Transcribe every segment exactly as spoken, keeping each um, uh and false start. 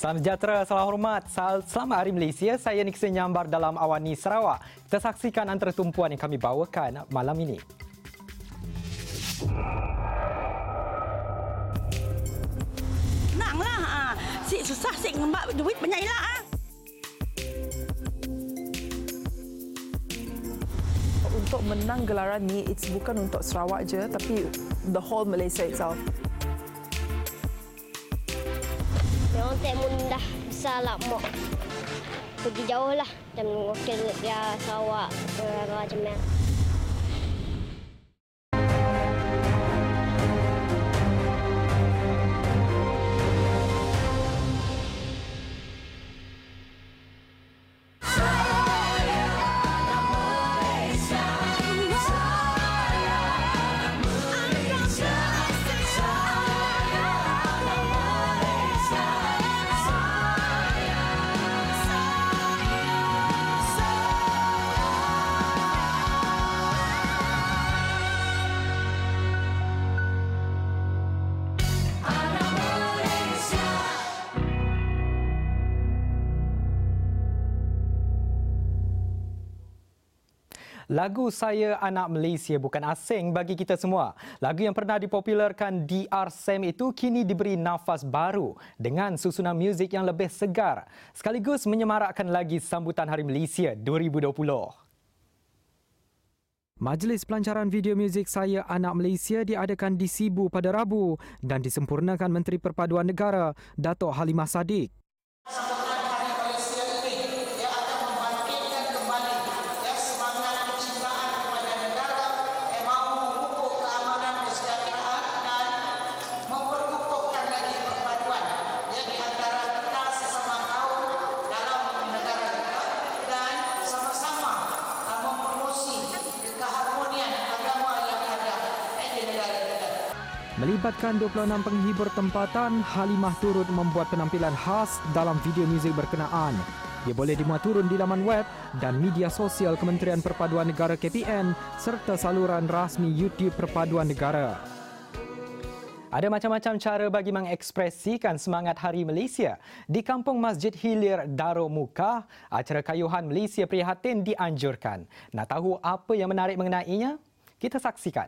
Salam sejahtera, salam hormat. Selamat Hari Malaysia. Saya Nixon Nyambar dalam Awani Sarawak. Kita saksikan antara tumpuan yang kami bawakan malam ini. Senanglah. Ha. Si susah si ngembak duit penyailah. Ha. Untuk menang gelaran ni, it's bukan untuk Sarawak je, tapi the whole Malaysia itself. Memang tak mudah besar lah, mak. Pergi jauh lah dan wakil ya Sarawak macam ni. Lagu Saya Anak Malaysia bukan asing bagi kita semua. Lagu yang pernah dipopularkan D R Sam itu kini diberi nafas baru dengan susunan muzik yang lebih segar, sekaligus menyemarakkan lagi sambutan Hari Malaysia dua ribu dua puluh. Majlis pelancaran video muzik Saya Anak Malaysia diadakan di Sibu pada Rabu dan disempurnakan Menteri Perpaduan Negara, Datuk Halimah Sadiq. Melibatkan dua puluh enam penghibur tempatan, Halimah turut membuat penampilan khas dalam video muzik berkenaan. Ia boleh dimuat turun di laman web dan media sosial Kementerian Perpaduan Negara K P N serta saluran rasmi YouTube Perpaduan Negara. Ada macam-macam cara bagi mengekspresikan semangat Hari Malaysia. Di Kampung Masjid Hilir Darul Mukah, acara kayuhan Malaysia Prihatin dianjurkan. Nak tahu apa yang menarik mengenainya? Kita saksikan.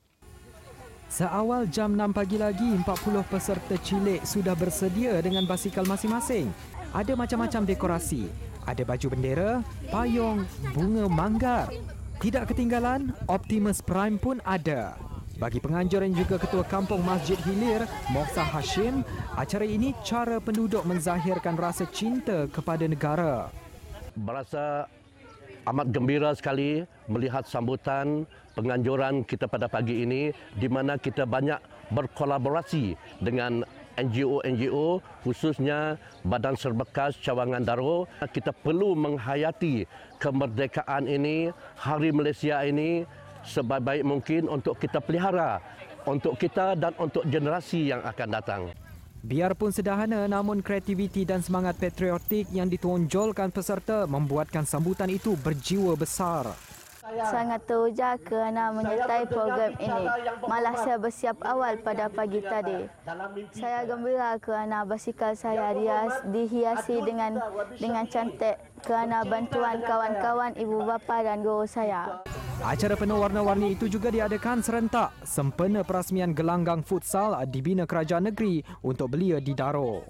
Seawal jam enam pagi lagi, empat puluh peserta cilik sudah bersedia dengan basikal masing-masing. Ada macam-macam dekorasi. Ada baju bendera, payung, bunga manggar. Tidak ketinggalan, Optimus Prime pun ada. Bagi penganjur dan juga Ketua Kampung Masjid Hilir, Mokhtar Hashim, acara ini cara penduduk menzahirkan rasa cinta kepada negara. Berasa amat gembira sekali melihat sambutan penganjuran kita pada pagi ini di mana kita banyak berkolaborasi dengan N G O-N G O khususnya Badan Serbekas Cawangan Darul. Kita perlu menghayati kemerdekaan ini, Hari Malaysia ini sebaik-baik mungkin untuk kita pelihara, untuk kita dan untuk generasi yang akan datang. Biarpun sederhana, namun kreativiti dan semangat patriotik yang ditonjolkan peserta membuatkan sambutan itu berjiwa besar. Sangat teruja kerana menyertai program ini. Malah saya bersiap awal pada pagi tadi. Saya gembira kerana basikal saya dihias, dihiasi dengan dengan cantik kerana bantuan kawan-kawan, ibu bapa dan guru saya. Acara penuh warna-warni itu juga diadakan serentak sempena perasmian gelanggang futsal dibina Kerajaan Negeri untuk belia di Darul.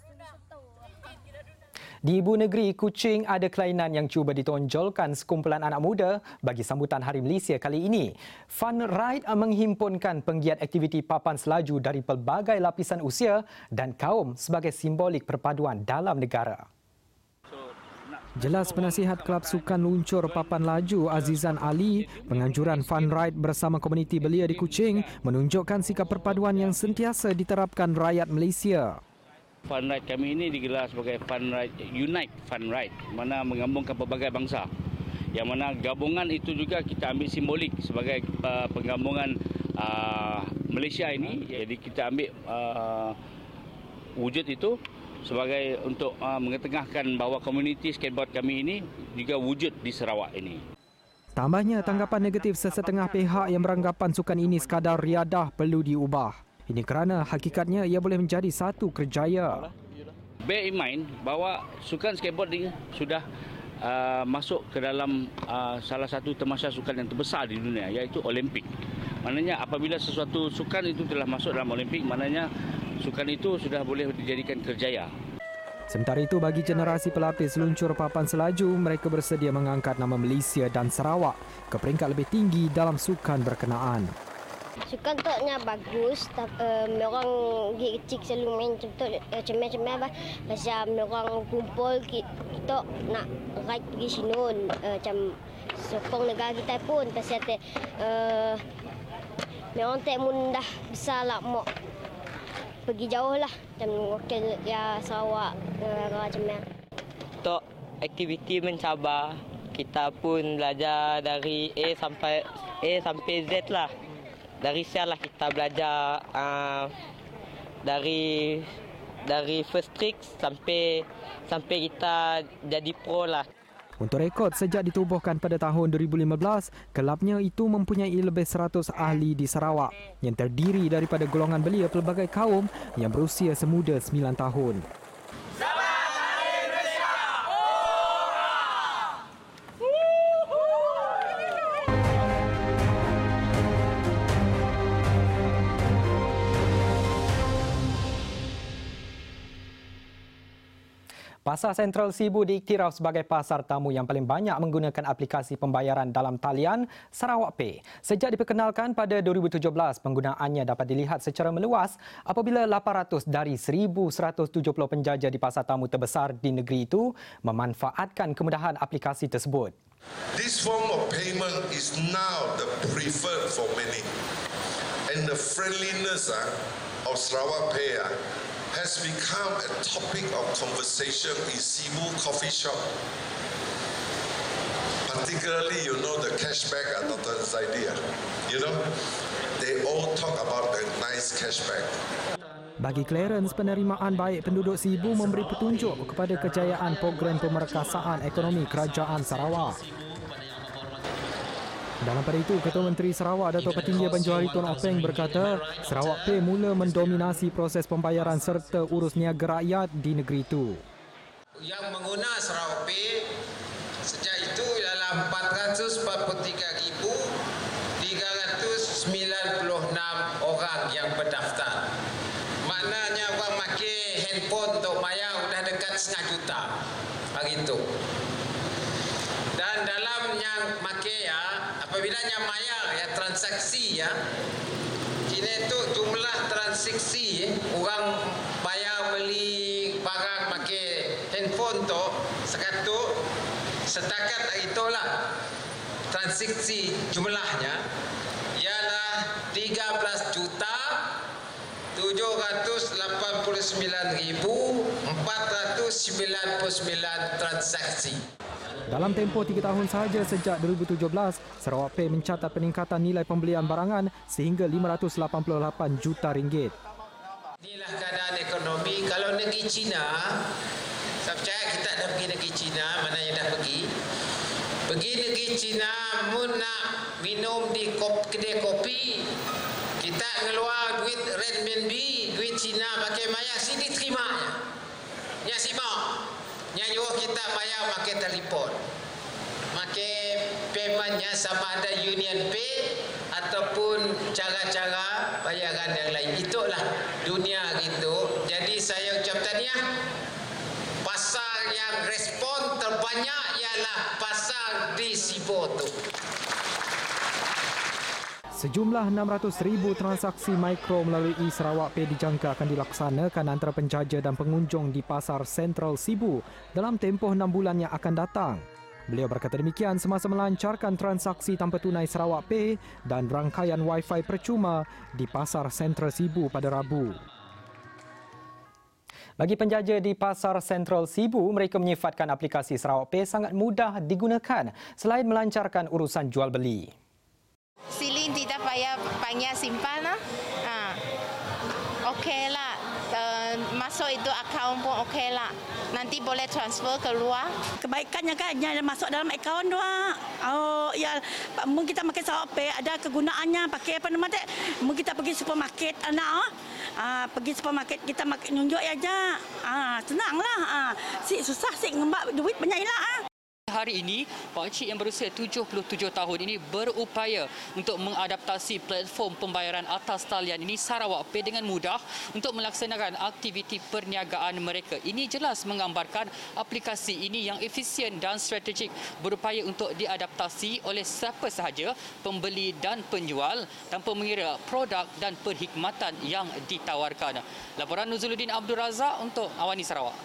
Di Ibu Negeri Kuching ada kelainan yang cuba ditonjolkan sekumpulan anak muda bagi sambutan Hari Malaysia kali ini. Fun Ride menghimpunkan penggiat aktiviti papan selaju dari pelbagai lapisan usia dan kaum sebagai simbolik perpaduan dalam negara. Jelas penasihat Kelab Sukan Luncur Papan Laju Azizan Ali, penganjuran Fun Ride bersama komuniti belia di Kuching menunjukkan sikap perpaduan yang sentiasa diterapkan rakyat Malaysia. Fun Ride kami ini digelar sebagai Fun Ride Unite Fun Ride, mana menggabungkan pelbagai bangsa. Yang mana gabungan itu juga kita ambil simbolik sebagai uh, penggabungan uh, Malaysia ini. Jadi kita ambil uh, wujud itu sebagai untuk uh, mengetengahkan bahawa komuniti skateboard kami ini juga wujud di Sarawak ini. Tambahnya, tanggapan negatif sesetengah pihak yang beranggapan sukan ini sekadar riadah perlu diubah. Ini kerana hakikatnya ia boleh menjadi satu kerjaya. Bear in mind bahawa sukan skateboarding sudah uh, masuk ke dalam uh, salah satu termasuk sukan yang terbesar di dunia, iaitu Olimpik. Maknanya apabila sesuatu sukan itu telah masuk dalam Olimpik, maknanya sukan itu sudah boleh dijadikan kerjaya. Sementara itu, bagi generasi pelapis luncur papan selaju, mereka bersedia mengangkat nama Malaysia dan Sarawak ke peringkat lebih tinggi dalam sukan berkenaan. Sukan tu nya bagus, tapi uh, orang gig kecil selalu main macam tu, uh, cemeh-cemeh bah. Macam orang kumpul kita nak ride pergi sinun, uh, macam sokong negara kita pun pasal te uh, memang tak mudah besar lah mau pergi jauh lah macam wakil ya Sarawak negara macam ni. Untuk aktiviti mencabar, kita pun belajar dari A sampai A sampai Z lah. Dari sial lah kita belajar uh, dari dari first tricks sampai sampai kita jadi pro lah. Untuk rekod, sejak ditubuhkan pada tahun dua ribu lima belas, kelabnya itu mempunyai lebih seratus ahli di Sarawak yang terdiri daripada golongan belia pelbagai kaum yang berusia semuda sembilan tahun. Pasar Sentral Sibu diiktiraf sebagai pasar tamu yang paling banyak menggunakan aplikasi pembayaran dalam talian Sarawak Pay. Sejak diperkenalkan pada dua ribu tujuh belas, penggunaannya dapat dilihat secara meluas apabila lapan ratus dari seribu seratus tujuh puluh penjaja di pasar tamu terbesar di negeri itu memanfaatkan kemudahan aplikasi tersebut. This form of payment is now the preferred for many. And the friendliness uh, of Sarawak Pay uh, has become a topic of conversation in Sibu coffee shop. Particularly, you know, the cashback at Doctor Zaidi. You know, they all talk about the nice cashback. Bagi Clarence, penerimaan baik penduduk Sibu memberi petunjuk kepada kejayaan program pemerkasaan ekonomi Kerajaan Sarawak. Dalam pada itu, Ketua Menteri Sarawak Datuk Patinggi Banjuhari Tun Openg berkata, Sarawak Pay mula mendominasi proses pembayaran serta urus niaga rakyat di negeri itu. Yang mengguna Sarawak Pay sejak itu ialah empat ratus empat puluh tiga ribu tiga ratus sembilan puluh enam orang yang berdaftar. Maknanya orang pakai handphone untuk bayar sudah dekat setengah juta hari itu. Dan dalam yang pakai ya, apabila yang bayar ya transaksi ya, ini tu jumlah transaksi ya, orang bayar beli barang pakai handphone tu satu setakat itulah transaksi jumlahnya ialah tiga belas juta tujuh ratus lapan puluh sembilan ribu empat ratus sembilan puluh sembilan transaksi. Dalam tempoh tiga tahun sahaja sejak dua ribu tujuh belas, Sarawak Pay mencatat peningkatan nilai pembelian barangan sehingga lima ratus lapan puluh lapan juta ringgit. Inilah keadaan ekonomi. Kalau negeri China, saya percaya kita dah pergi negeri China, mana yang dah pergi. Pergi negeri China, mun nak minum di kedai kopi, kita ngeluar duit renminbi, duit China pakai maya, sini terima. Ya simak. Yang juga kita bayar pakai telefon. Pakai paymentnya sama ada Union Pay ataupun cara-cara bayaran yang lain. Itulah dunia gitu. Jadi saya ucap tahniah. Pasar yang respon terbanyak ialah pasar di Sibu tu. Sejumlah enam ratus ribu transaksi mikro melalui Sarawak Pay dijangka akan dilaksanakan antara penjaja dan pengunjung di Pasar Sentral Sibu dalam tempoh enam bulan yang akan datang. Beliau berkata demikian semasa melancarkan transaksi tanpa tunai Sarawak Pay dan rangkaian Wi-Fi percuma di Pasar Sentral Sibu pada Rabu. Bagi penjaja di Pasar Sentral Sibu, mereka menyifatkan aplikasi Sarawak Pay sangat mudah digunakan selain melancarkan urusan jual beli. Silin tidak payah banyak simpan lah. Ha. Okeylah. Uh, masuk masuk itu akaun pun okey lah. Nanti boleh transfer keluar. Kebaikannya kan yang masuk dalam akaun tu. Oh ya, mungkin kita pakai Sarawak Pay ada kegunaannya. Pakai apa nama tu? Mungkin kita pergi supermarket anak oh. Ah, pergi supermarket kita makan nunjuk aja. Ah, senanglah. Ah, si susah si ngembak duit banyak hilang ah. Hari ini, pakcik yang berusia tujuh puluh tujuh tahun ini berupaya untuk mengadaptasi platform pembayaran atas talian ini Sarawak Pay dengan mudah untuk melaksanakan aktiviti perniagaan mereka. Ini jelas menggambarkan aplikasi ini yang efisien dan strategik berupaya untuk diadaptasi oleh siapa sahaja, pembeli dan penjual tanpa mengira produk dan perkhidmatan yang ditawarkan. Laporan Nuzuluddin Abdul Razak untuk Awani Sarawak.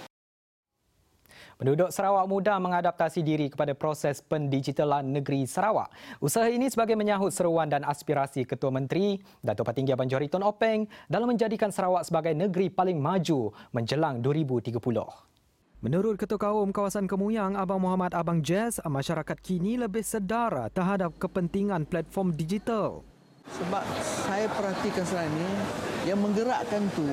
Penduduk Sarawak mudah mengadaptasi diri kepada proses pendigitalan negeri Sarawak. Usaha ini sebagai menyahut seruan dan aspirasi Ketua Menteri Datuk Patinggi Abang Johari Tun Openg dalam menjadikan Sarawak sebagai negeri paling maju menjelang dua ribu tiga puluh. Menurut Ketua Kaum Kawasan Kemuyang Abang Muhammad Abang Jazz, masyarakat kini lebih sedar terhadap kepentingan platform digital. Sebab saya perhatikan sekarang ini, yang menggerakkan tu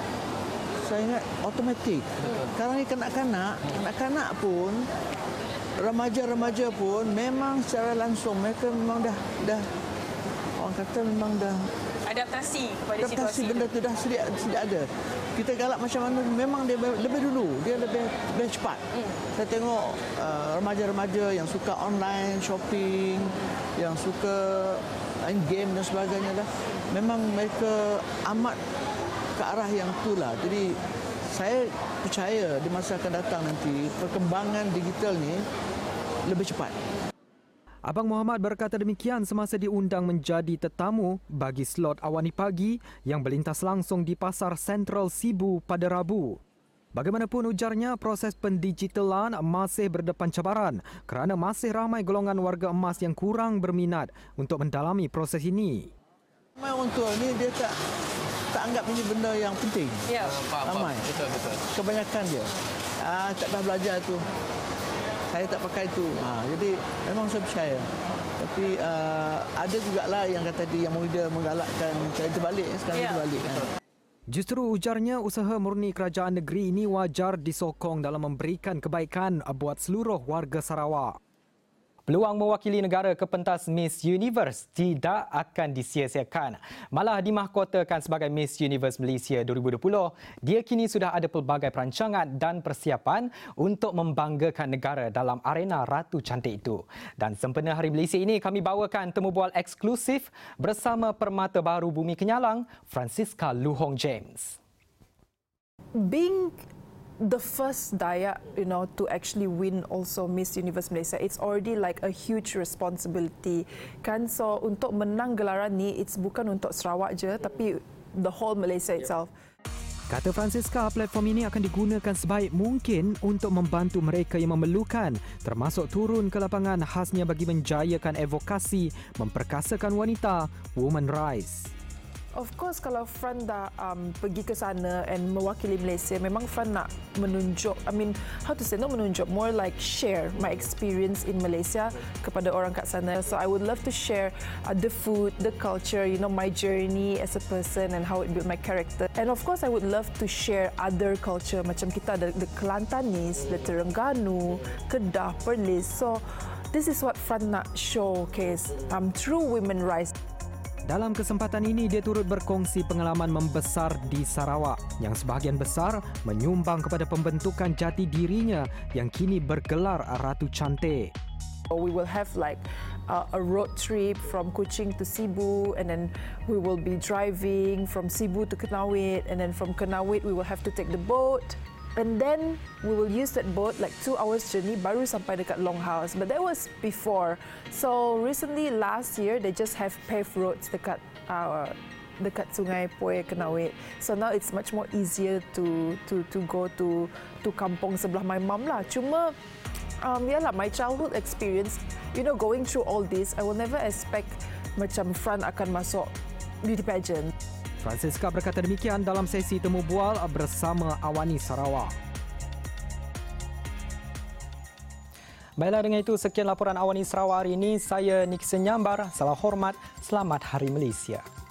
saya ingat automatik. Sekarang ni kanak-kanak, kanak-kanak pun, remaja-remaja pun memang secara langsung mereka memang dah dah orang kata memang dah adaptasi kepada adaptasi situasi benda tu dah sedia, sedia ada. Kita galak macam mana memang dia lebih dulu, dia lebih lebih cepat. Hmm. Saya tengok uh, remaja-remaja yang suka online shopping, yang suka main game dan sebagainya lah. Memang mereka amat ke arah yang itulah. Jadi saya percaya di masa akan datang nanti perkembangan digital ni lebih cepat. Abang Muhammad berkata demikian semasa diundang menjadi tetamu bagi slot Awani Pagi yang berlintas langsung di Pasar Sentral Sibu pada Rabu. Bagaimanapun ujarnya, proses pendigitalan masih berdepan cabaran kerana masih ramai golongan warga emas yang kurang berminat untuk mendalami proses ini. Ramai orang tua ni dia tak tak anggap ini benda yang penting. Ya, ramai. Betul, betul. Kebanyakan dia. Ah, tak dah belajar tu. Saya tak pakai tu. Ha, jadi memang saya percaya. Tapi uh, ada jugalah yang kata tadi yang muda menggalakkan cara terbalik. Sekarang ya. terbalik. Kan. Justru ujarnya usaha murni kerajaan negeri ini wajar disokong dalam memberikan kebaikan buat seluruh warga Sarawak. Peluang mewakili negara ke pentas Miss Universe tidak akan disia-siakan. Malah dimahkotakan sebagai Miss Universe Malaysia dua ribu dua puluh, dia kini sudah ada pelbagai perancangan dan persiapan untuk membanggakan negara dalam arena Ratu Cantik itu. Dan sempena Hari Malaysia ini, kami bawakan temu bual eksklusif bersama Permata Baharu Bumi Kenyalang, Francisca Luhong James. Being the first Dayak, you know, to actually win also Miss Universe Malaysia, it's already like a huge responsibility. Kan, so untuk menang gelaran ni, it's bukan untuk Sarawak je, tapi the whole Malaysia itself. Kata Francisca, platform ini akan digunakan sebaik mungkin untuk membantu mereka yang memerlukan, termasuk turun ke lapangan khasnya bagi menjayakan advokasi, memperkasakan wanita, women rights. Of course, kalau Fran dah um, pergi ke sana and mewakili Malaysia, memang Fran nak menunjuk, I mean, how to say, not menunjuk, more like share my experience in Malaysia kepada orang kat sana. So I would love to share uh, the food, the culture, you know, my journey as a person and how it built my character. And of course, I would love to share other culture, macam kita ada the Kelantanis, the Terengganu, Kedah, Perlis. So this is what Fran nak showcase um, through women rights. Dalam kesempatan ini, dia turut berkongsi pengalaman membesar di Sarawak yang sebahagian besar menyumbang kepada pembentukan jati dirinya yang kini bergelar Ratu Cantik. We will have like uh, a road trip from Kuching to Sibu, and then we will be driving from Sibu to Kenawit, and then from Kenawit we will have to take the boat. And then we will use that boat like two hours journey baru sampai dekat Longhouse. But that was before. So recently last year they just have paved roads dekat uh, dekat Sungai Poe Kenawit. So now it's much more easier to to to go to to kampung sebelah my mum lah. Cuma um yalah, my childhood experience, you know, going through all this, I will never expect macam Fran akan masuk beauty pageant. Francisca berkata demikian dalam sesi temu bual bersama Awani Sarawak. Baiklah, dengan itu sekian laporan Awani Sarawak hari ini. Saya Nixon Nyambar. Salam hormat. Selamat Hari Malaysia.